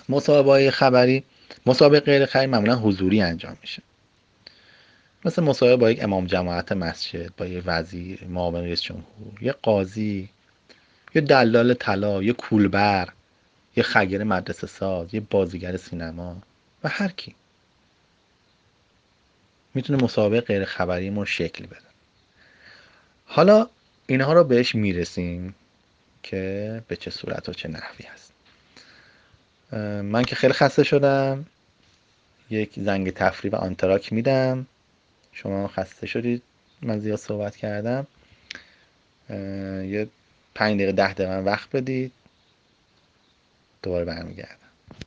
مسابقه خبری، مسابقه غیر خبری معمولا حضوری انجام میشه، مثل مصاحبه با یک امام جماعت مسجد، با یک وزیر، معاون رئیس جمهور، یه قاضی، یه دلال طلا، یه کولبر، یه خگر مدرسه ساز، یه بازیگر سینما و هر کی میتونه مسابقه غیر خبری ما شکل بده. حالا اینها رو بهش میرسیم که به چه صورت و چه نحوی هست. من که خیلی خسته شدم، یک زنگ تفریح و آنتراک میدم. شما خسته شدید من زیاد صحبت کردم، یه 5 دقیقه 10 دقیقه من وقت بدید، دوباره برمیگردم.